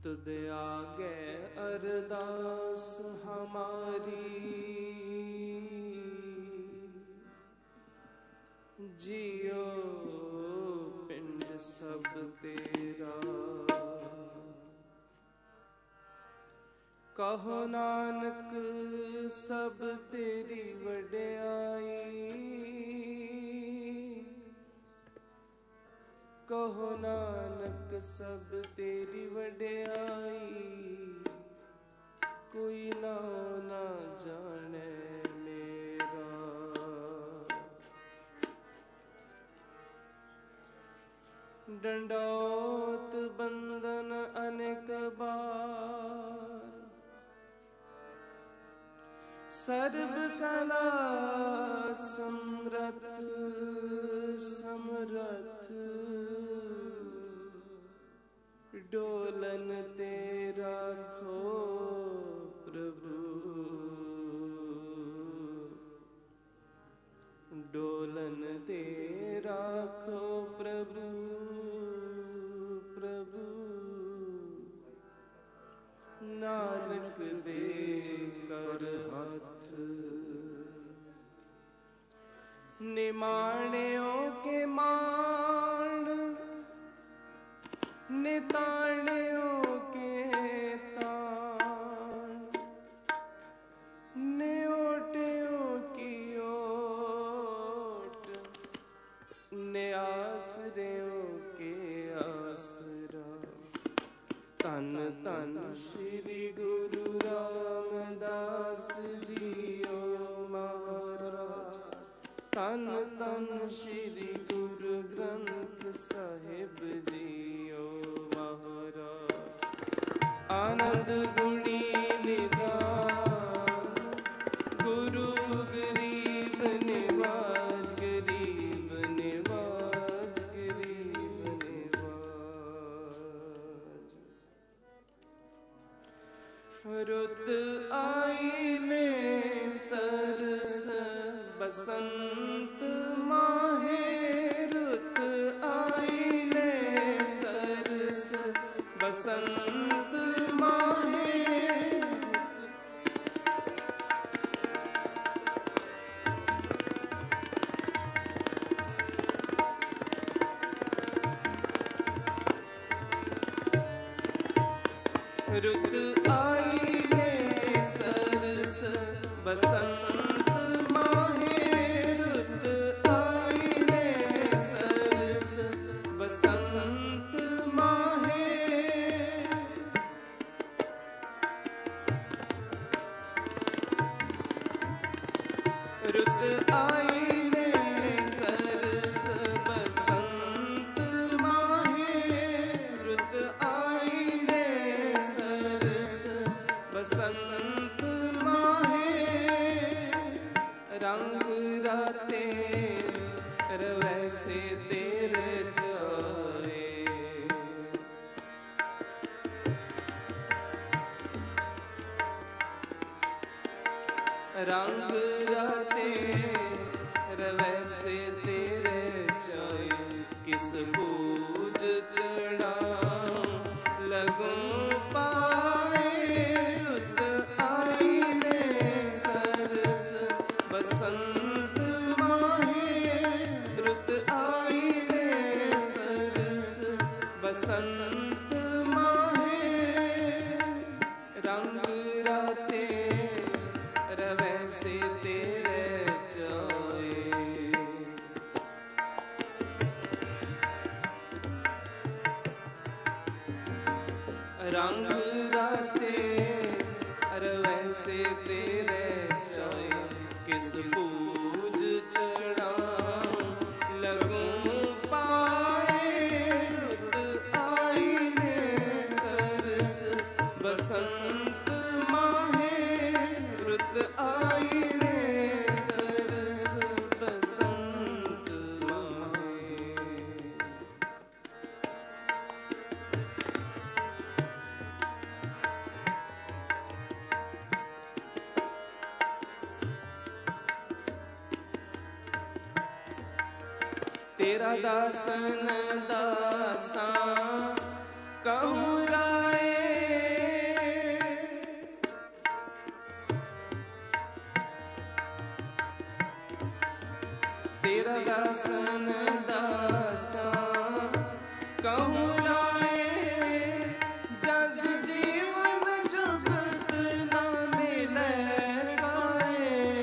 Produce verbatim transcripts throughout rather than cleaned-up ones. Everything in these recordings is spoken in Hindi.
तुद आगे अरदास हमारी, जियो पिंड सब तेरा। कहो नानक सब तेरी वड्याई, कहो नानक सब तेरी वड्याई। कोई नाम ना जाने मेरा, दंडौत बंदन अनेक बार। सर्व कला समरथ समरथ, डोलन तेरा खो प्रभु, डोलन तेरा खो प्रभु प्रभु। नानक दे कर हाथ, निमाणियों के मान, निताणियों के तान। न्योटियों की ओट, न्यासरियों के आसरा। तन तन श्री गुरु रामदास जियो महाराज। तन तन श्री गुरु ग्रंथ साहिब जियो महाराज। आनंद गुणी निदान, गुरु गरीब निवाज, गरीब निवाज, गरीब निवाज। रुत आईने सरस बसंत माहे, रुत आईने सरस बसंत माहे। रुत आईने सरस बसंत माहे, रुत आईने सरस बसंत माहे। रुत आईने सरस बसंत माहे, रुत आईने सरस बसंत माहे। रंग राते रवै से तेरे जाए, रंग राते रवै से तेरे जाए। किस पूज चढ़ाऊं लगूं पाए, रुत आईने सरस बसंत माहे, रुत आईने सरस बसंत माहे। रंग राते रवै से तेरे जाए, रंग राते रवै से तेरे जाए। किस पूज चढ़ाऊं लगूं पाए, रुत आईने सरस बसंत माहे, रुत आईने सरस बसंत माहे। तेरा दासन दासा कहूँ राए, दासन दासा कहूँ लाए जग जीवन जुगत ना मिले गाए।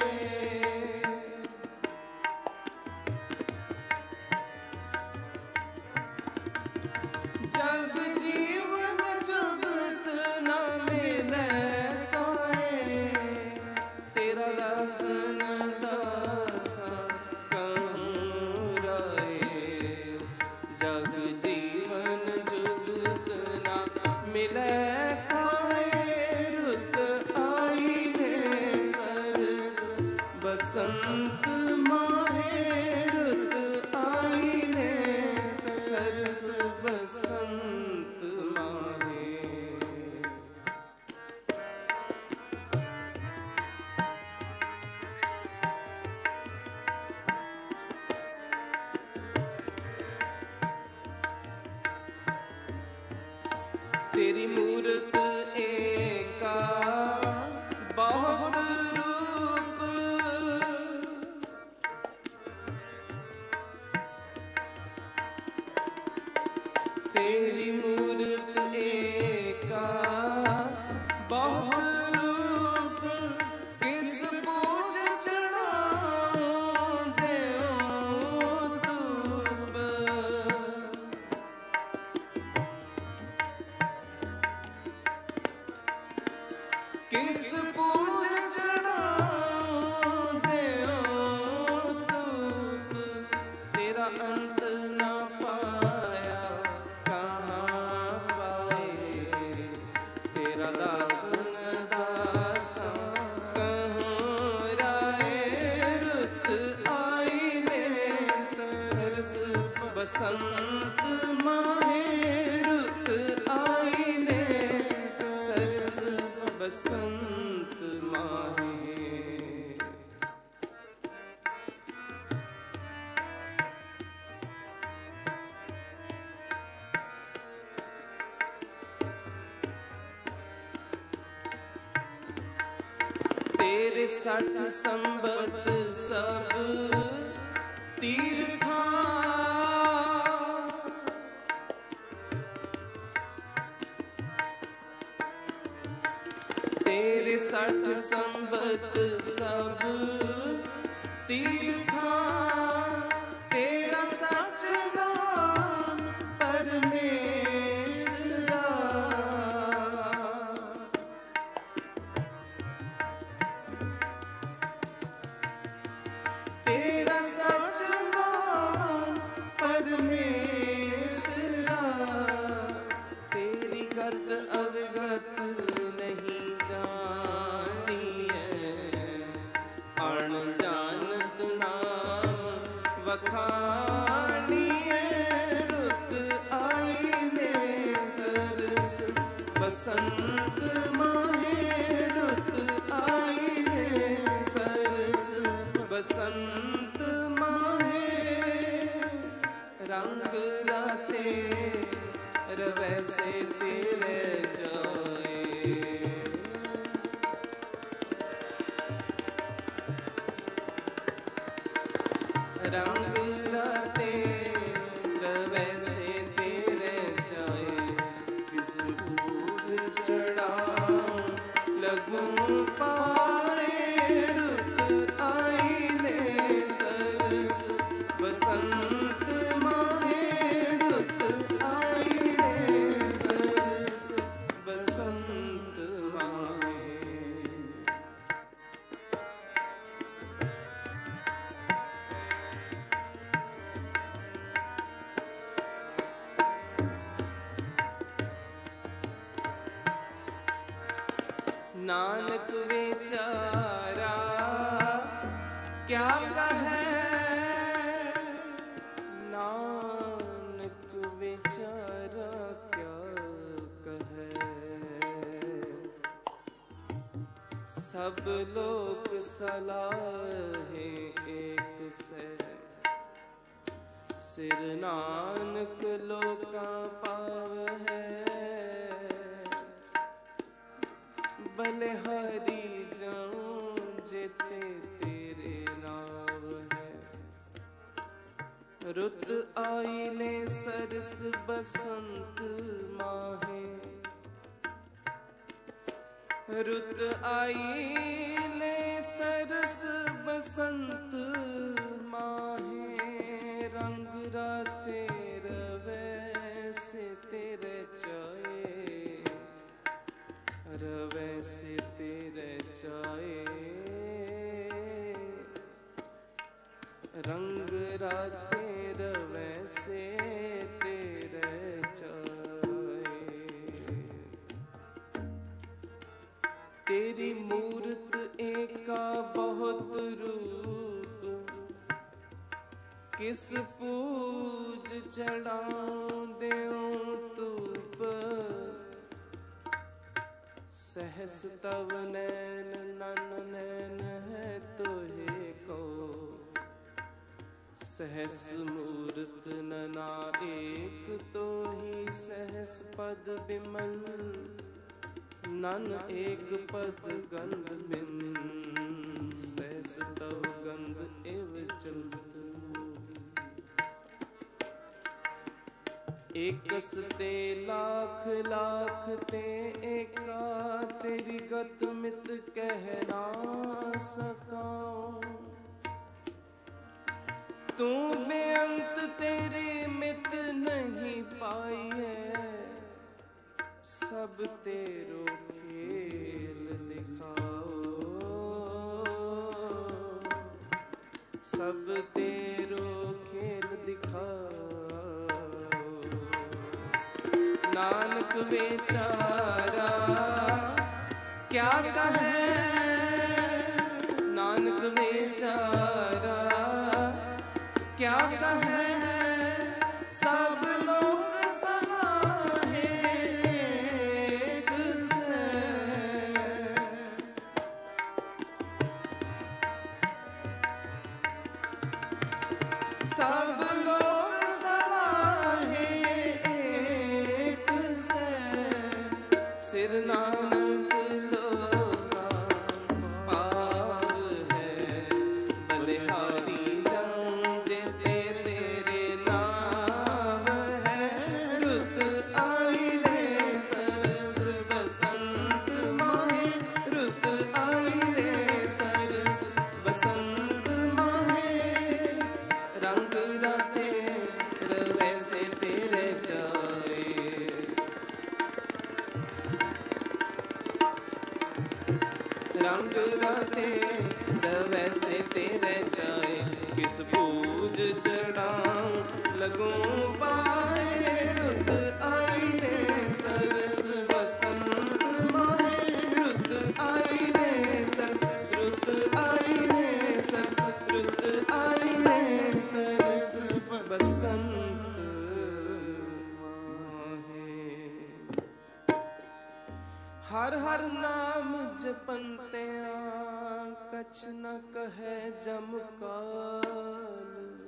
जग जीवन जुगत ना मिले गाए तेरा दासन दासा कहूँ लाए। जग जीवन जुगत ना मिले काए रुत आई ने सरस बसंत माहे रुत आई ने सरस बसंत माहे। तेरी मूरत एका बहुत रूप तेरी मूरत एका बहुत रूप किस पूज चढ़ाऊं देऊं दूब। किस पूज चढ़ाऊं देऊं दूब। तेरा अंत न पाया कहाँ पाए तेरा दासन दासा कहूँ राए रुत आई ने सरस बसंत माहे रुत आई ने सरस बसंत माहे। तेरे सठ संबत सब तीर्था तेरे सठ संबत सब तीर्था तेरा सच नाम परमेश्वरा। तेरा सच नाम परमेश्वरा। तेरी गत अवगत नहीं जानी है अण जानत नाम वखानी है रुत आई ने सरस बसंत माहे रुत आई ने सरस बसंत माहे। रंग राते रवै से तेरे जाए रंग राते रवै से तेरे जाए। किस फूल चढ़ाऊं लगूं पाए रुत आई ने सरस बसंत माहे रुत आई ने सरस बसंत माहे। नानक बेचारा क्या कहे नानक बेचारा क्या कहे। सब लोग सलाहे एक से सिर नानक लोका पाव है। बलिहारी जाऊं जेते तेरे नाव है। रुत आई ले सरस बसंत माहे, रुत आई ले सरस बसंत माहे, रंग राते रवे से तेरे चाहे, रवे से तेरे चाहे, रंग राते रवे से तेरे चाहे। तेरी मूरत एका बहुत रूप, किस पूज चढ़ाऊं देऊं धूप, सहस तव नैन नन नैन है तोहे को, सहस मूरत नना एक तो ही, सहस पद बिमल नन एक पद गंध बिन, सहस तव गंध एव चलत एकस ते लाख लाख ते एका, तेरी गत मित कह ना सकाऊं, तू बेअंत तेरी मित नहीं पाई है, सब तेरो खेल दिखाओ, सब तेरो खेल दिखाओ। नानक बेचारा क्या कहे, नानक बेचारा क्या कहे, सब लोग सलाहे एक से, सब लोग सलाहे एक से, सिर नानक लोगा पाव है, बलिहारी रंग राते रवे से तेरे चाहे, किस पूज चढ़ाऊं लगूं पाए, रुत आई ले सरस बसंत माहे, रुत आई ले सरस, रुत आई ले सरस, रुत आई ले सरस बसंत माहे। हर हर नाम जपंतिया कछ न कहे जम काल,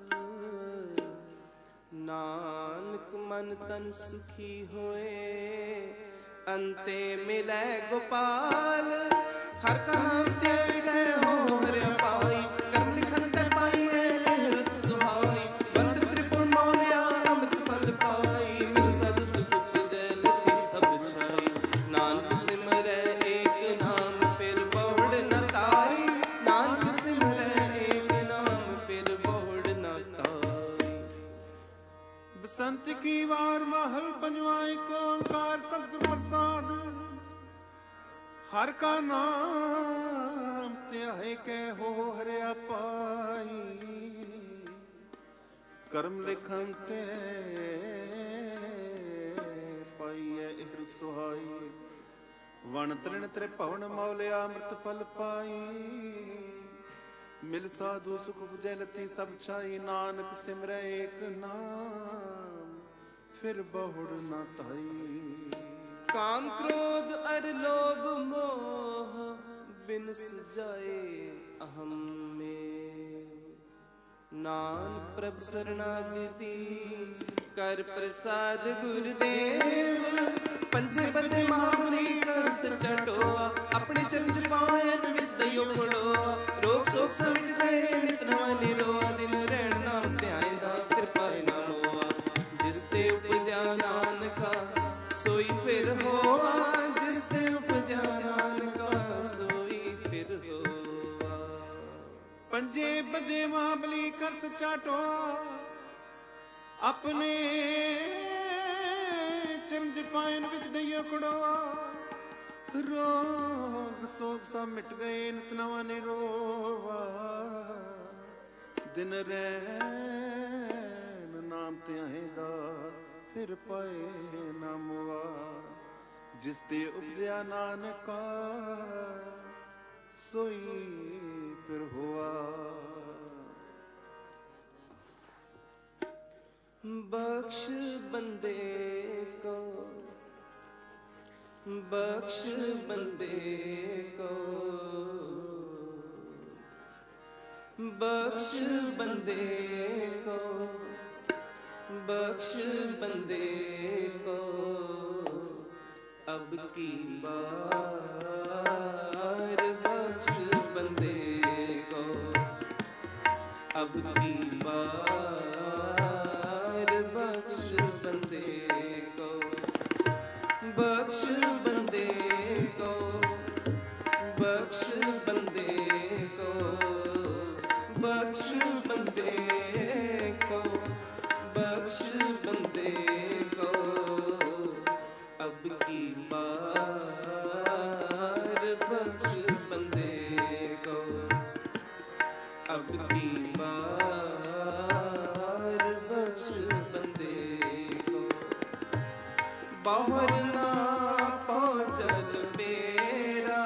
नानक मन तन सुखी होए अंते मिले गोपाल, हर का नाम त्यागे हो हर पाई, कर्म लिखन ते पाई है रुत सुहाई, मंत्र त्रिपुर मौलिया अमृत फल पाई, मिल सद सुख जय लथी सब छाई, नानक सिमरे एक नाम फिर बहुड़ न ताई, नानक सिमरे एक नाम फिर बहुड़ न ताई। बसंत की वार महल पंजवा एक ओंकार सतगुर प्रसाद, हर का नाम त्याहे के हो हरिया पाई, कर्म लिखन ते पाइए इहर सुहाई, वण तृण त्रिभवन मौलिया अमृत फल पाई, मिल साधु सुख बुझे लती सब छाई, नानक सिमरे एक नाम फिर बहुड़ न ताई। काम क्रोध अर लोभ मोह बिनस जाए अहम में, नान प्रभ शरणागति कर प्रसाद गुरुदेव, पंजे बदे मामली कर सच्चा टोआ, अपने चरण चुपायन विच दयो पड़ोआ, रोग शोक समिट दे नित नवा निरोआ, दिन रहन नाम ध्यान दा फिर बदे महाबली कर सचाटो अपने चरण पायन विच दइयो खड़ो रोग सोग सब मिट गए नित नवा ने रोवा दिन रैन नाम त्याहेदा फिर पाए ना मुआ जिस ते उपजया नानका सोई फिर हुआ। बख्श बंदे को बख्श बंदे को बख्श बंदे को बख्श बंदे को अब की बार बख्श बंदे को अब की बार बख्श बंदे को बख्श बंदे को बख्श बंदे को बख्श बंदे को बख्श बंदे को अब की बार बख्श बंदे को अब की बार बख्श बंदे को। बाहर ना पहुँचल फेरा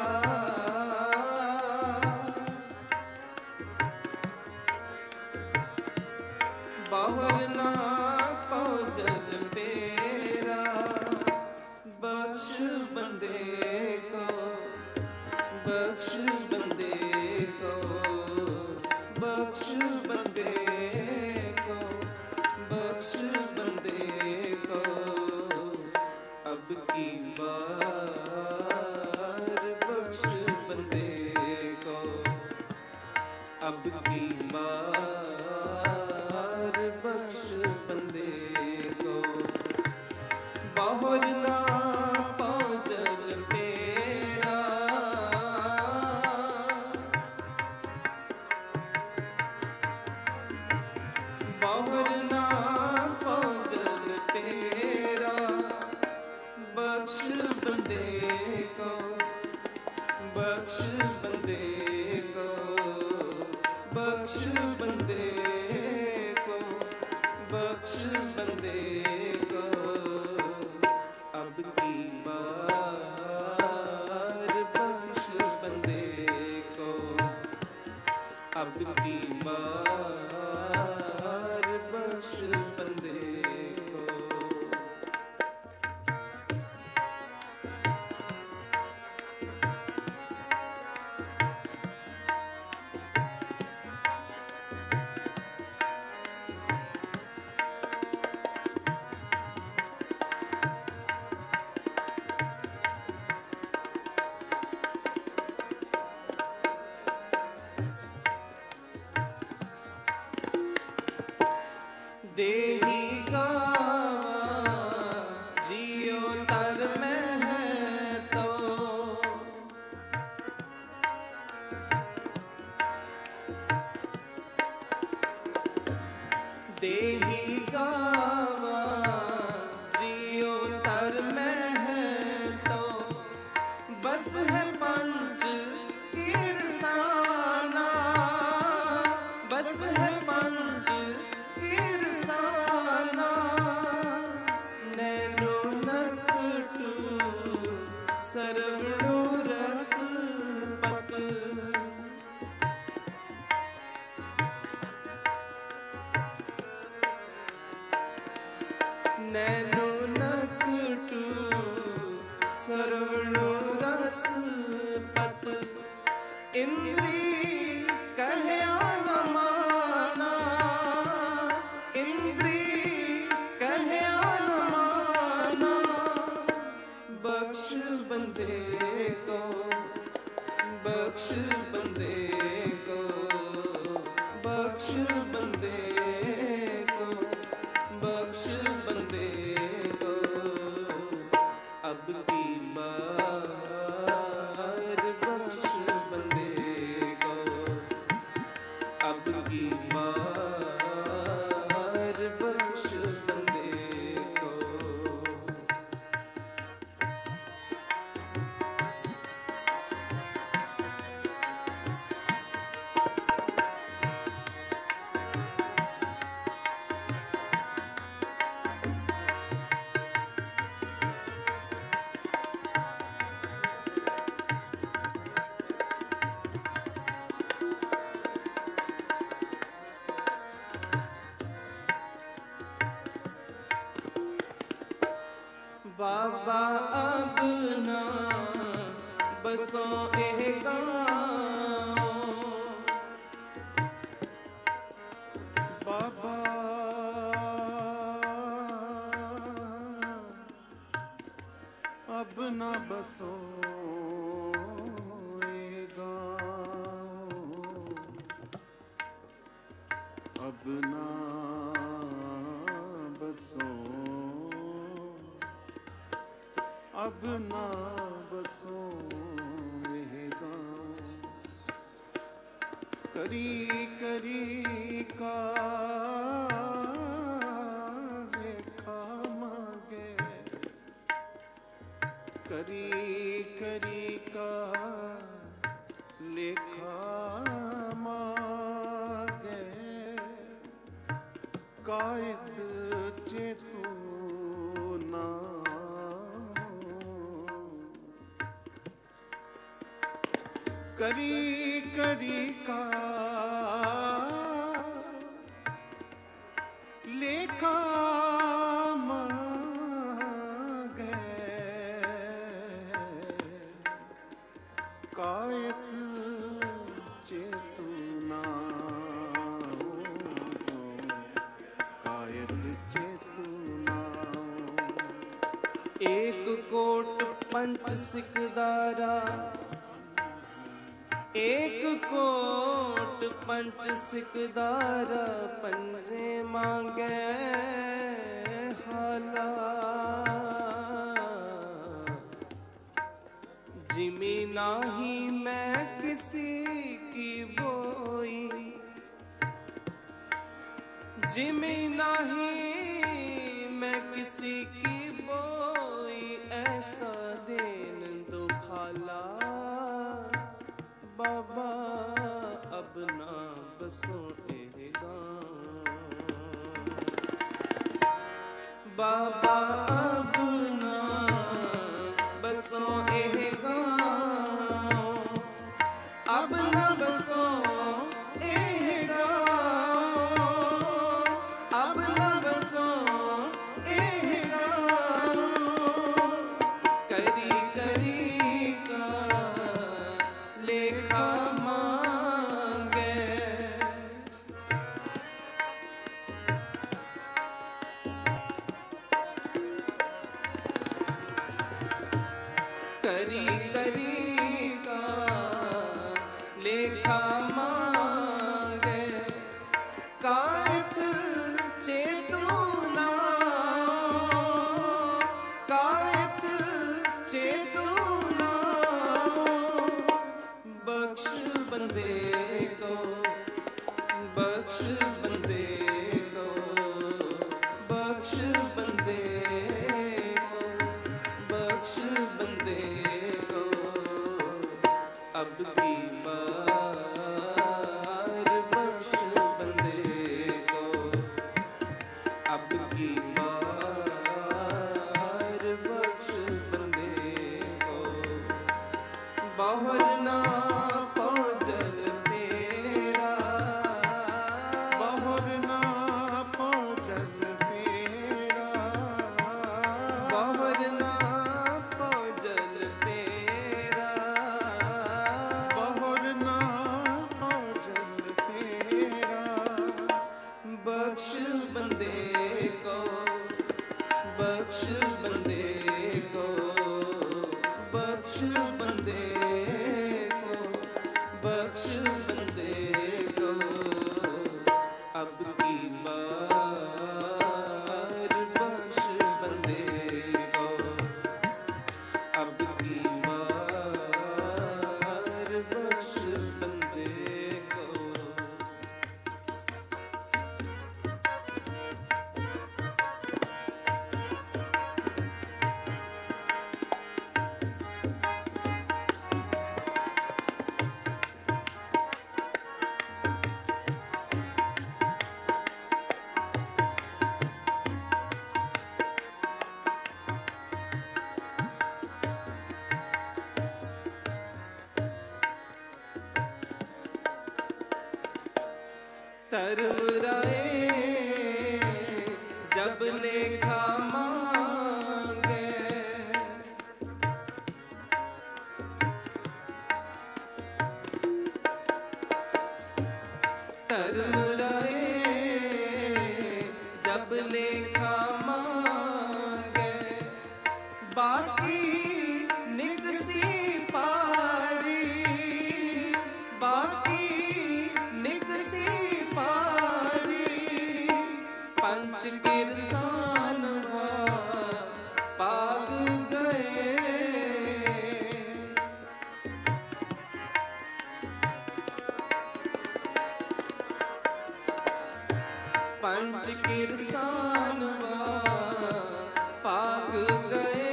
बाहर ना पहुँचल फेरा बख्श बंदे को बख्श बंदे को बख्श बंदे को बख्श बंदे को अब की बार बख्श बंदे को अब की बार बख्श बंदे को। बाहर ना पहुँचल फेरा बाहर ना पहुँचल फेरा बख्श बंदे को बख्श बंदे को बख्श बंदे को बख्श बंदे को अब की बार बख्श बंदे को अब की बार बख्श बंदे को। देही गावा जियो तर में है तो देही गावा जियो तर में है तो बस है पंच ईरसाना बस है पंच ईरसाना नैनो नकटू सरवणो रस पत नैनो नकटू सरवणो रस पत इंद्री कहया न माना इंद्री कहया न माना बख्श बंदे को बख्श बंदे को बख्श बंदे को बख्श बंदे को अब की बार बख्श बंदे को बाबा अब ना बसो एह गाँव, बाबा अब ना बसो ए गाँव, अब ना बसो, अब ना बसो ए गाँव। करी करी का रेखा मांगे, करी करी का लेखा मांगे, कायद चेतु ना करी करी का लेखा मांगे, कायद चेतुना, कायद चेतुना। एक कोट पंच सिकदारा, एक कोट पंच सिकदारा, पंजे मांगे हाला। जिमी नाही मैं किसी की बोई, जिमी नाही मैं किसी की बोई, ऐसा देन दो खाला। बाबा अब ना बसो ए गाँव, बाबा अब ना बसो ए गाँव, अब ना बसो ए गाँव, अब ना बसो ए गाँव। करी करी का लेखा मांगे, करी करी का लेखा मांगे, कायद चेतुना, कायद चेतुना। बख्श बंदे को, बख्श बंदे को, बख्श बंदे को, बख्श बंदे को। अब की बार बख्श बंदे को, अब की बार बख्श बंदे को। बाहर ना पहुँचल फेरा, बाहर ना पहुँचल फेरा, बाहर ना पहुँचल फेरा, बाहर ना पहुँचल फेरा। बख्श बंदे को, बख्श बंदे को, बख्श बंदे को, बख्श बंदे को। अब की बार बख्श बंदे को, अब की बार बख्श बंदे को। धर्मराय जब लेखा मांगे, जब लेखा मांगे बाकी निकसी पारी, बाकी निकसी पारी। पंच किरसान पाग गए, पंच किरसान पाग गए।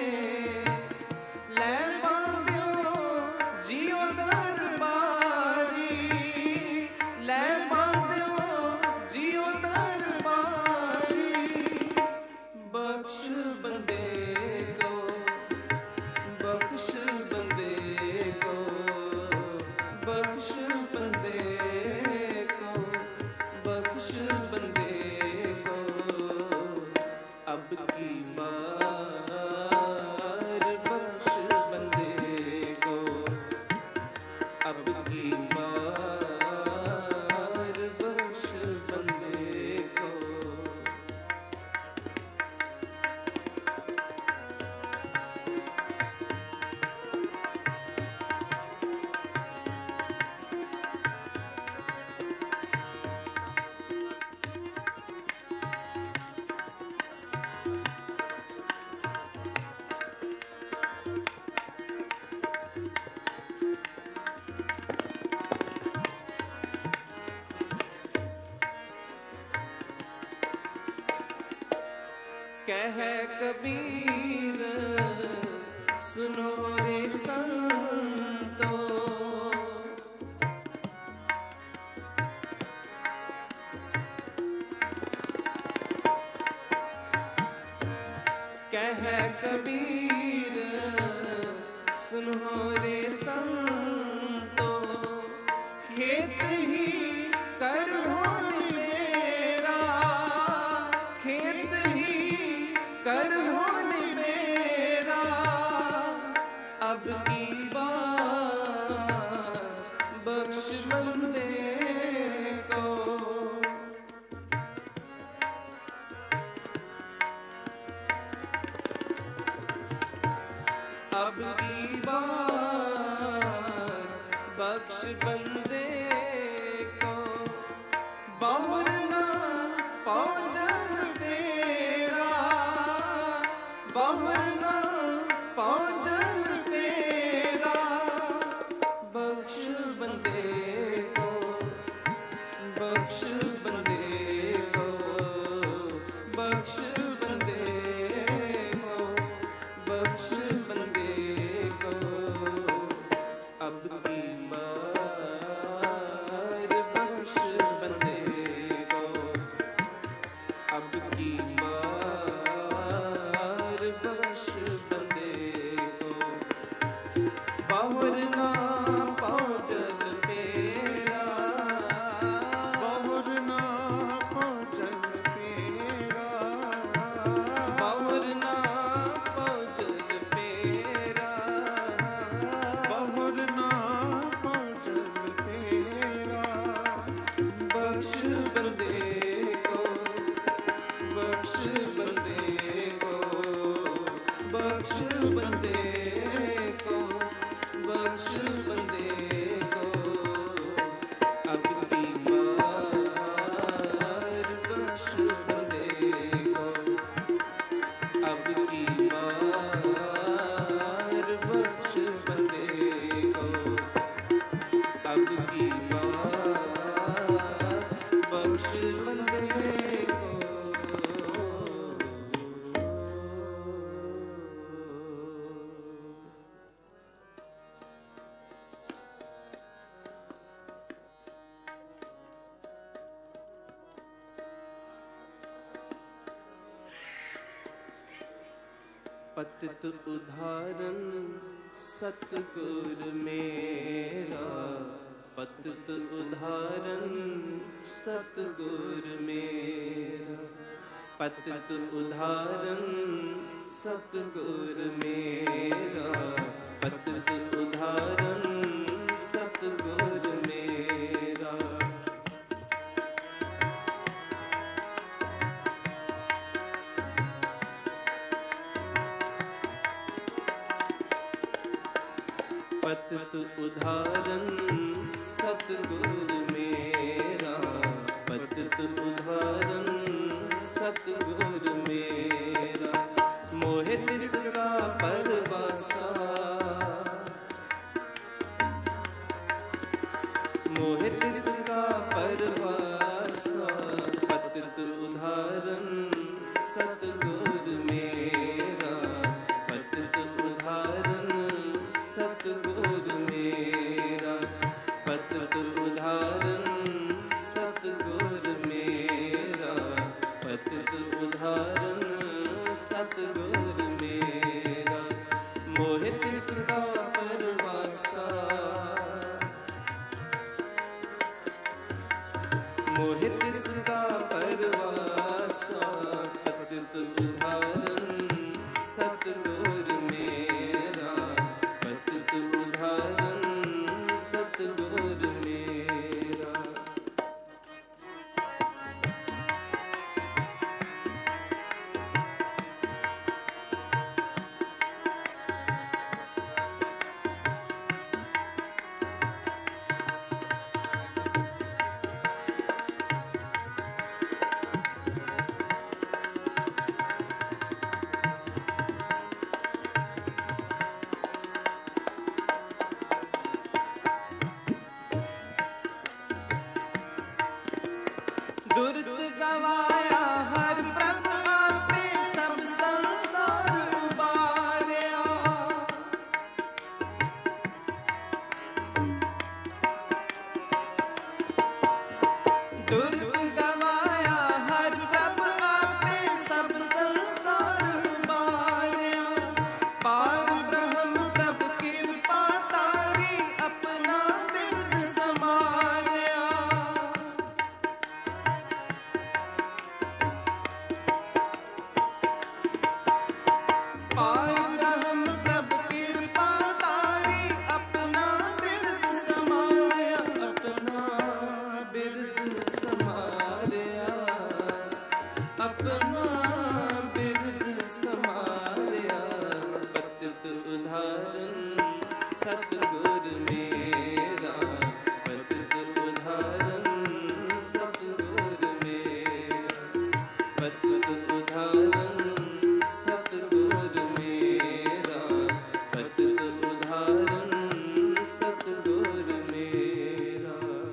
ले बांध्यो जियो दरबारी, ले बांध्यो जियो दरबारी। बख्श बंदे को, बख्श बंदे को, बख्श बंदे को, बख्श बंदे को। अब की बार बख्श बंदे को, अब की बार बख्श बंदे को। कह कबीर सुनो रे संतो, कह कबीर सुनो रे संतो। खेत ही कर होन मेरा, खेत ही कर होन मेरा। अब की बार बख्श बंदे को, अब की बार बख्श बंदे को। बहुर ना पहुँचन फेरा, बहुर ना पहुँचन फेरा। बख्श बंदे को, बख्श बंदे को, बख्श बंदे को, बख्श बंदे को। अब की बार बख्श बंदे को, अब की बार बख्श बंदे को। बहुर ना पहुँचल फेरा, बहुर ना पहुँचल फेरा, बहुर ना पहुँचल फेरा। बहुर ना पहुँचल फेरा। बख्श बंदे को, बख्श बंदे को, बख्श बंदे को, बख्श बंदे को। अब की बार बख्श बंदे को, अब की बार बख्श बंदे को, अब की बार बख्श बंदे को। पतित उदाहरण सतगुर मेरा, पतित उदाहरण सतगुर मेरा। पतित उदाहरण सतगुर मेरा, पतित उदाहरण सतगुर मेरा। पतित उदाहरण सतगुर मेरा, पतित उदाहरण सतगुर मेरा। मोहे तिसका परवासा, मोहे तिसका परवासा, पतित उदाहरण सतगुर मेरा, पतित उदाहरण सतगुर मेरा, पतित उदाहरण सतगुर मेरा, पतित उदाहरण सतगुर मेरा। मोहे तिसका परवासा, मोहे तिसका परवासा, पतित उदाहरण सतगुर मेरा, पतित उदाहरण सतगुर मेरा। दुर्द गवाया हर प्रभु आपे, सब संसार उबारया। दुर्द गवाया हर प्रभु आपे, सब संसार उबारया। पार ब्रह्म प्रभु कृपा तारी, अपना बिरद समारया। पार ब्रह्म प्रभु कृपा तारी, अपना बिरद समारया, अपना बिरद समारया, अपना बिरद समारया। पतित उदाहरण सतगुर मेरा, पतित उदाहरण सतगुर मेरा, पतित उदाहरण सतगुर मेरा, पतित उदाहरण सतगुर मेरा।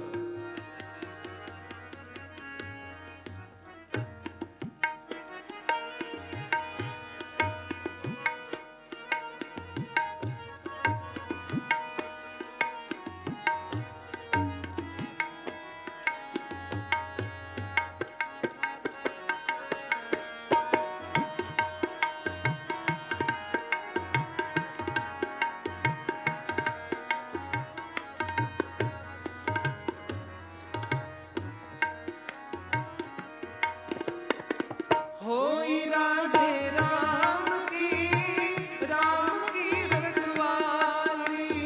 होई राजे राम की, राम की रखवाली।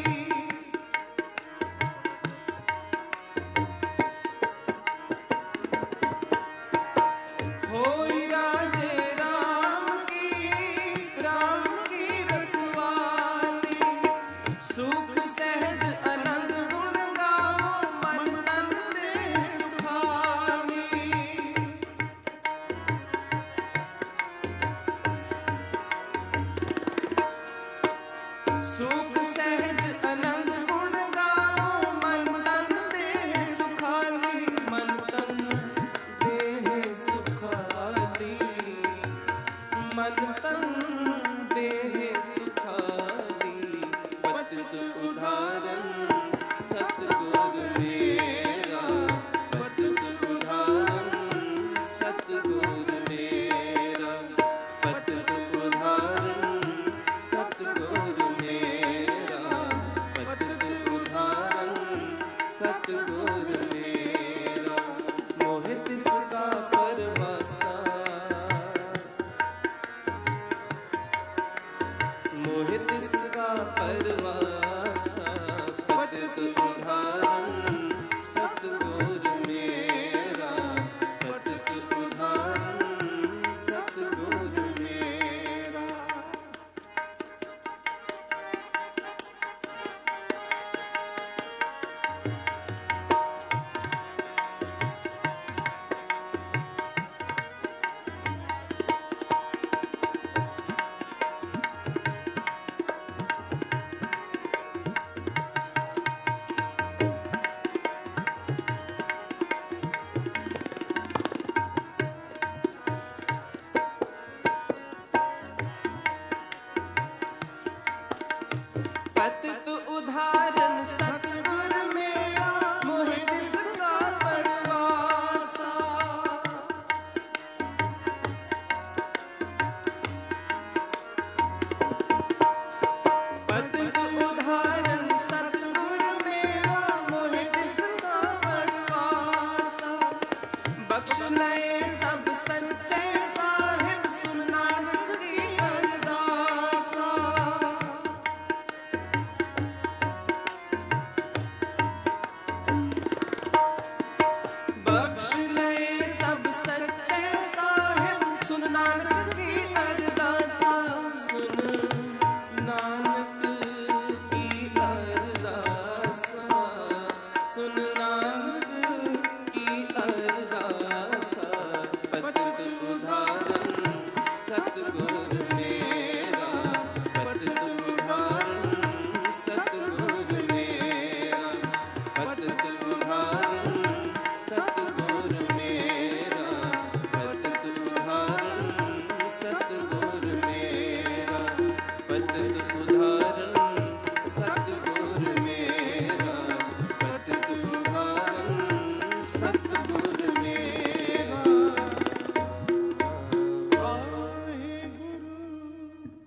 होई राजे राम की, राम की रखवाली। सुख सहज आनंद गुण गावो, मन तन दे सुखानी। सुख सहज आनंद गुण गाओ, मन तन दे सुखाली, मन तन दे सुखाली, मन तन दे सुखाली। पतित उदाहरण सतगुर मेरा, पतित उदाहरण सतगुर मेरा, पतित उदाहरण सतगुर मेरा, पतित उदाहरण सतगुर मेरा। मोहे तिसका परवासा, नानक